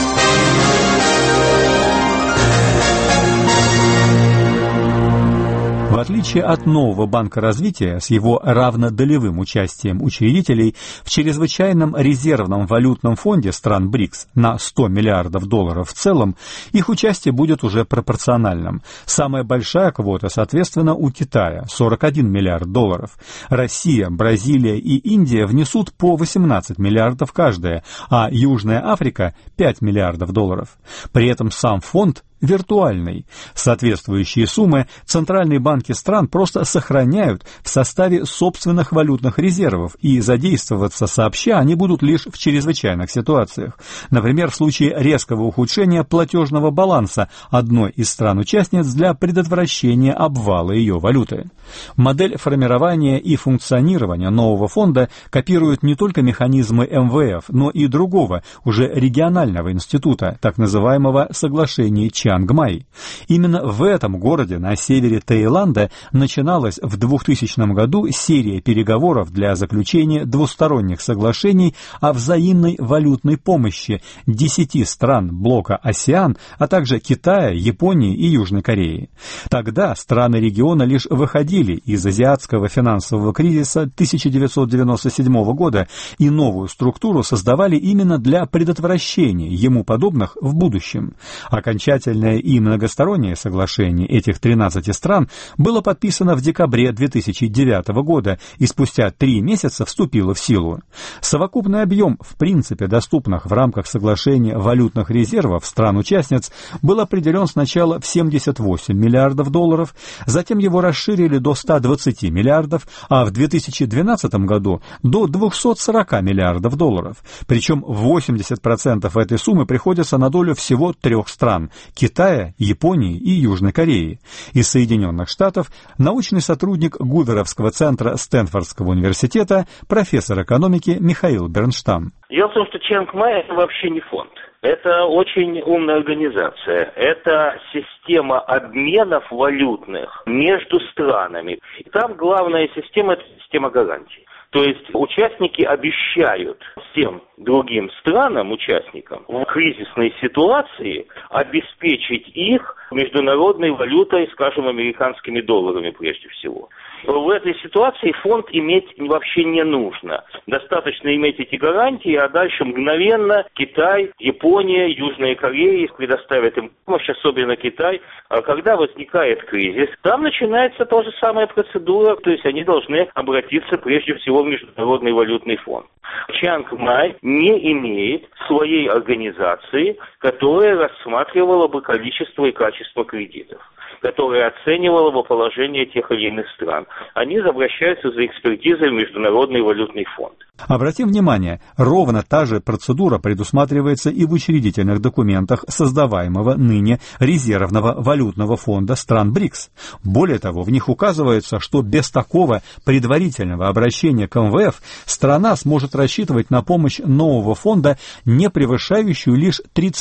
В отличие от нового банка развития с его равнодолевым участием учредителей в чрезвычайном резервном валютном фонде стран БРИКС на $100 миллиардов в целом, их участие будет уже пропорциональным. Самая большая квота, соответственно, у Китая – $41 миллиард. Россия, Бразилия и Индия внесут по $18 миллиардов каждая, а Южная Африка – $5 миллиардов. При этом сам фонд виртуальной. Соответствующие суммы центральные банки стран просто сохраняют в составе собственных валютных резервов, и задействоваться сообща они будут лишь в чрезвычайных ситуациях. Например, в случае резкого ухудшения платежного баланса одной из стран-участниц для предотвращения обвала ее валюты. Модель формирования и функционирования нового фонда копирует не только механизмы МВФ, но и другого, уже регионального института, так называемого соглашения Чангмай. Именно в этом городе на севере Таиланда начиналась в 2000 году серия переговоров для заключения двусторонних соглашений о взаимной валютной помощи 10 стран блока АСЕАН, а также Китая, Японии и Южной Кореи. Тогда страны региона лишь выходили из азиатского финансового кризиса 1997 года и новую структуру создавали именно для предотвращения ему подобных в будущем. Окончательное и многостороннее соглашение этих 13 стран было подписано в декабре 2009 года и спустя 3 месяца вступило в силу. Совокупный объем в принципе доступных в рамках соглашения валютных резервов стран-участниц был определен сначала в $78 миллиардов, затем его расширили до 120 миллиардов, а в 2012 году до 240 миллиардов долларов. Причем 80% этой суммы приходится на долю всего 3 стран – Китая, Японии и Южной Кореи. Из Соединенных Штатов научный сотрудник Гуверовского центра Стэнфордского университета, профессор экономики Михаил Бернштам. Дело в том, что Чангмай – это вообще не фонд. Это очень умная организация. Это система обменов валютных между странами. И там главная система – это система гарантий. То есть участники обещают всем другим странам-участникам в кризисной ситуации обеспечить их международной валютой, скажем, американскими долларами прежде всего. В этой ситуации фонд иметь вообще не нужно. Достаточно иметь эти гарантии, а дальше мгновенно Китай, Япония, Южная Корея предоставят им помощь, особенно Китай. А когда возникает кризис, там начинается та же самая процедура, то есть они должны обратиться прежде всего в Международный валютный фонд. Чангмай не имеет своей организации, которая рассматривала бы количество и качество кредитов, которая оценивала бы положение тех или иных стран. Они обращаются за экспертизой в Международный валютный фонд. Обратим внимание, ровно та же процедура предусматривается и в учредительных документах создаваемого ныне резервного валютного фонда стран БРИКС. Более того, в них указывается, что без такого предварительного обращения к МВФ страна сможет рассчитывать на помощь нового фонда, не превышающую лишь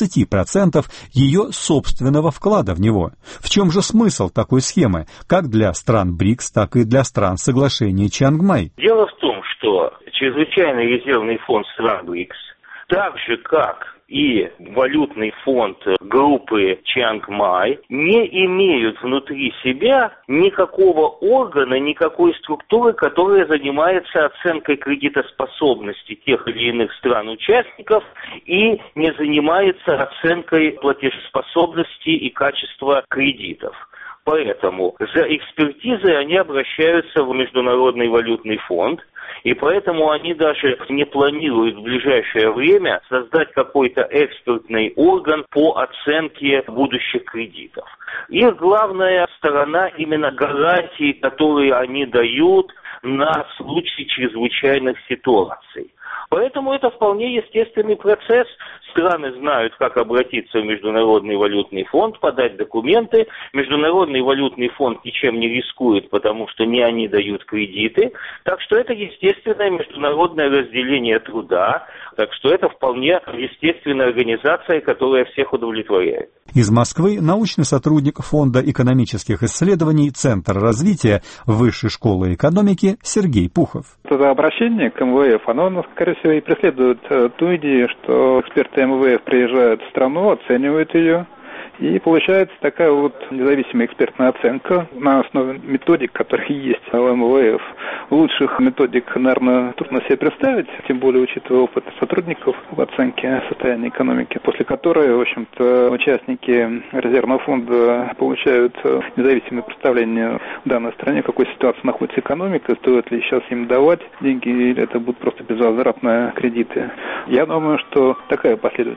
30% ее собственного вклада в него. В чем же смысл такой схемы, как для стран БРИКС, так и для стран соглашения Чангмай? Дело в том, что чрезвычайный резервный фонд стран БРИКС, так же как и валютный фонд группы Чангмай, не имеют внутри себя никакого органа, никакой структуры, которая занимается оценкой кредитоспособности тех или иных стран-участников и не занимается оценкой платежеспособности и качества кредитов. Поэтому за экспертизой они обращаются в Международный валютный фонд, и поэтому они даже не планируют в ближайшее время создать какой-то экспертный орган по оценке будущих кредитов. Их главная сторона именно гарантии, которые они дают на случай чрезвычайных ситуаций. Поэтому это вполне естественный процесс. Страны знают, как обратиться в Международный валютный фонд, подать документы. Международный валютный фонд ничем не рискует, потому что не они дают кредиты. Так что это естественное международное разделение труда. Так что это вполне естественная организация, которая всех удовлетворяет. Из Москвы научный сотрудник Фонда экономических исследований «Центр развития Высшей школы экономики» Сергей Пухов. Это обращение к МВФ, оно, скорее всего, и преследует ту идею, что эксперты МВФ приезжают в страну, оценивают ее, и получается такая вот независимая экспертная оценка на основе методик, которые есть у МВФ. Лучших методик, наверное, трудно себе представить, тем более учитывая опыт сотрудников в оценке состояния экономики, после которой, в общем-то, участники резервного фонда получают независимое представление в данной стране, в какой ситуации находится экономика, стоит ли сейчас им давать деньги, или это будут просто безвозвратные кредиты. Я думаю, что такая последовательность.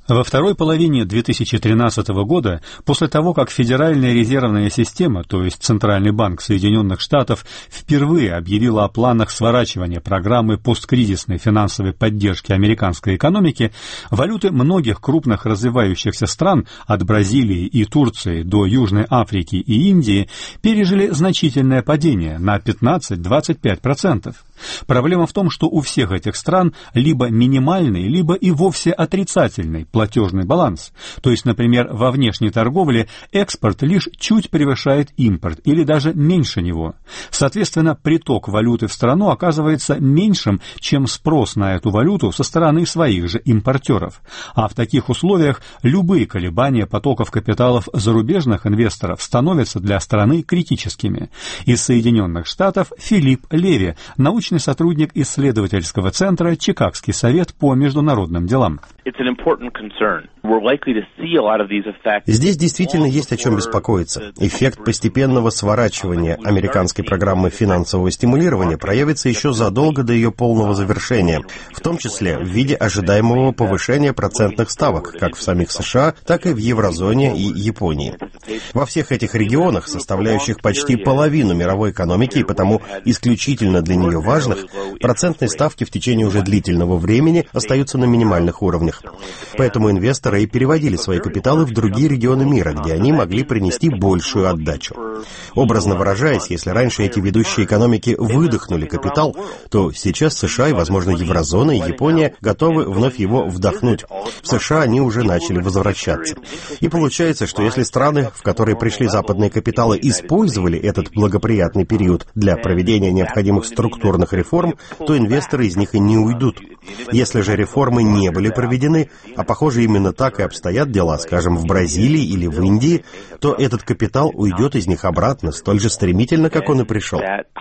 Во второй половине 2013 года, после того, как Федеральная резервная система, то есть Центральный банк Соединенных Штатов, впервые объявила о планах сворачивания программы посткризисной финансовой поддержки американской экономики, валюты многих крупных развивающихся стран, от Бразилии и Турции до Южной Африки и Индии, пережили значительное падение на 15-25%. Проблема в том, что у всех этих стран либо минимальный, либо и вовсе отрицательный платежный баланс. То есть, например, во внешней торговле экспорт лишь чуть превышает импорт или даже меньше него. Соответственно, приток валюты в страну оказывается меньшим, чем спрос на эту валюту со стороны своих же импортеров. А в таких условиях любые колебания потоков капиталов зарубежных инвесторов становятся для страны критическими. Из Соединенных Штатов Филипп Леви, научный сотрудник исследовательского центра «Чикагский совет по международным делам». Здесь действительно есть о чем беспокоиться. Эффект постепенного сворачивания американской программы финансового стимулирования проявится еще задолго до ее полного завершения, в том числе в виде ожидаемого повышения процентных ставок, как в самих США, так и в еврозоне и Японии. Во всех этих регионах, составляющих почти половину мировой экономики и потому исключительно для нее важных, процентные ставки в течение уже длительного времени остаются на минимальных уровнях. Поэтому инвесторы и переводили свои капиталы в другие регионы мира, где они могли принести большую отдачу. Образно выражаясь, если раньше эти ведущие экономики выдохнули капитал, то сейчас США и, возможно, еврозона и Япония готовы вновь его вдохнуть. В США они уже начали возвращаться. И получается, что если страны, в которые пришли западные капиталы, использовали этот благоприятный период для проведения необходимых структурных реформ, то инвесторы из них и не уйдут. Если же реформы не были проведены, а похоже именно так и обстоят дела, скажем, в Бразилии или в Индии, то этот капитал уйдет из них обратно столь же стремительно, как он и пришел.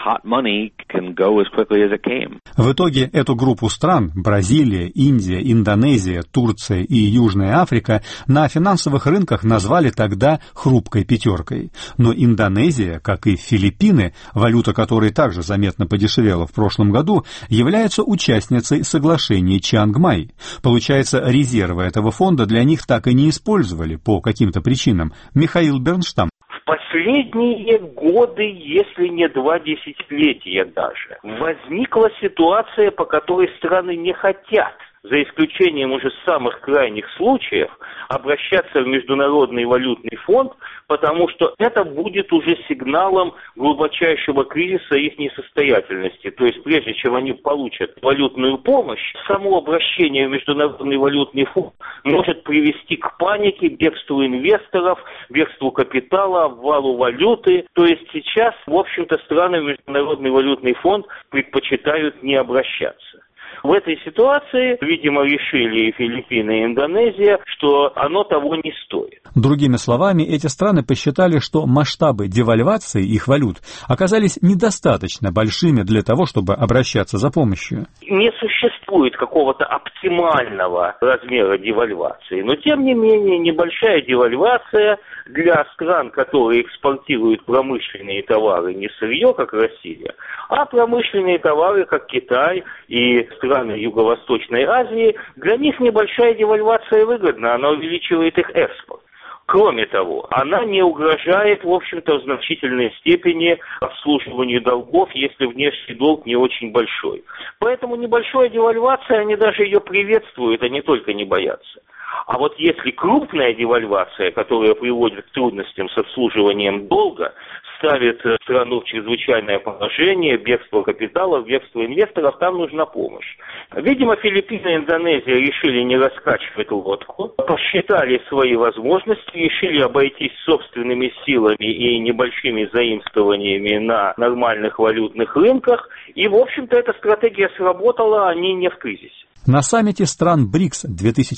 В итоге эту группу стран – Бразилия, Индия, Индонезия, Турция и Южная Африка – на финансовых рынках назвали тогда «хрупкой пятеркой». Но Индонезия, как и Филиппины, валюта которой также заметно подешевела в прошлом году, является участницей соглашения Чангмай. Получается, резервы этого фонда для них так и не использовали по каким-то причинам. Михаил Бернштам. В последние годы, если не 2 десятилетия даже, возникла ситуация, по которой страны не хотят, за исключением уже самых крайних случаев, обращаться в Международный валютный фонд, потому что это будет уже сигналом глубочайшего кризиса их несостоятельности. То есть прежде чем они получат валютную помощь, само обращение в Международный валютный фонд может привести к панике, бегству инвесторов, бегству капитала, обвалу валюты. То есть сейчас, в общем-то, страны в Международный валютный фонд предпочитают не обращаться. В этой ситуации, видимо, решили и Филиппины, и Индонезия, что оно того не стоит. Другими словами, эти страны посчитали, что масштабы девальвации их валют оказались недостаточно большими для того, чтобы обращаться за помощью. Не существует какого-то оптимального размера девальвации, но тем не менее небольшая девальвация для стран, которые экспортируют промышленные товары, не сырье, как Россия, а промышленные товары, как Китай и страны Юго-Восточной Азии, для них небольшая девальвация выгодна, она увеличивает их экспорт. Кроме того, она не угрожает, в общем-то, в значительной степени обслуживанию долгов, если внешний долг не очень большой. Поэтому небольшая девальвация, они даже ее приветствуют, а не только не боятся. А вот если крупная девальвация, которая приводит к трудностям с обслуживанием долга, ставит страну в чрезвычайное положение, бегство капиталов, бегство инвесторов, там нужна помощь. Видимо, Филиппины и Индонезия решили не раскачивать лодку, посчитали свои возможности, решили обойтись собственными силами и небольшими заимствованиями на нормальных валютных рынках, и, в общем-то, эта стратегия сработала, они не в кризисе. На саммите стран БРИКС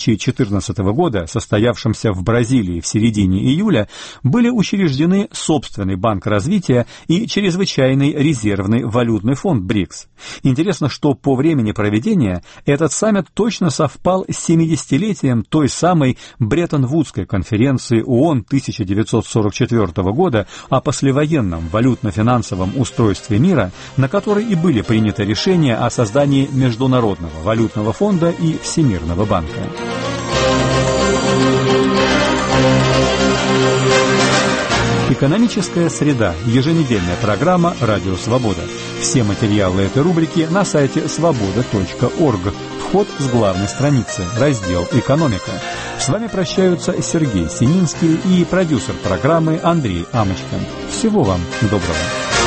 2014 года, состоявшемся в Бразилии в середине июля, были учреждены собственный банк развития и чрезвычайный резервный валютный фонд БРИКС. Интересно, что по времени проведения этот саммит точно совпал с 70-летием той самой Бреттон-Вудской конференции ООН 1944 года о послевоенном валютно-финансовом устройстве мира, на которой и были приняты решения о создании Международного валютного фонда и Всемирного банка. Экономическая среда. Еженедельная программа «Радио Свобода». Все материалы этой рубрики на сайте svoboda.org. Вход с главной страницы. Раздел «Экономика». С вами прощаются Сергей Сининский и продюсер программы Андрей Амочкин. Всего вам доброго.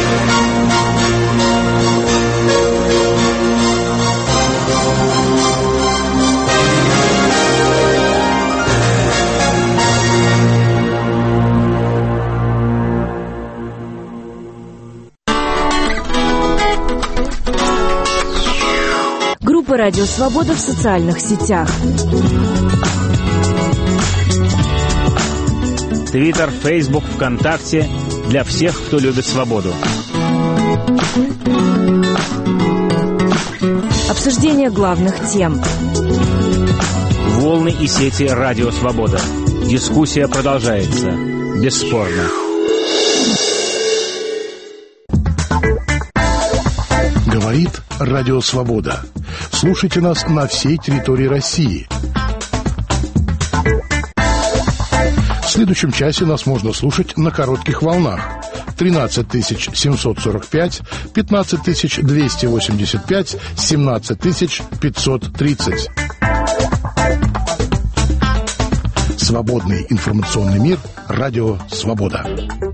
Группа «Радио Свобода» в социальных сетях. Твиттер, Фейсбук, ВКонтакте. Для всех, кто любит свободу. Обсуждение главных тем. Волны и сети «Радио Свобода». Дискуссия продолжается. Бесспорно. Говорит «Радио Свобода». Слушайте нас на всей территории России. В следующем часе нас можно слушать на коротких волнах. 13 745, 15 285, 17 530. Свободный информационный мир. Радио Свобода.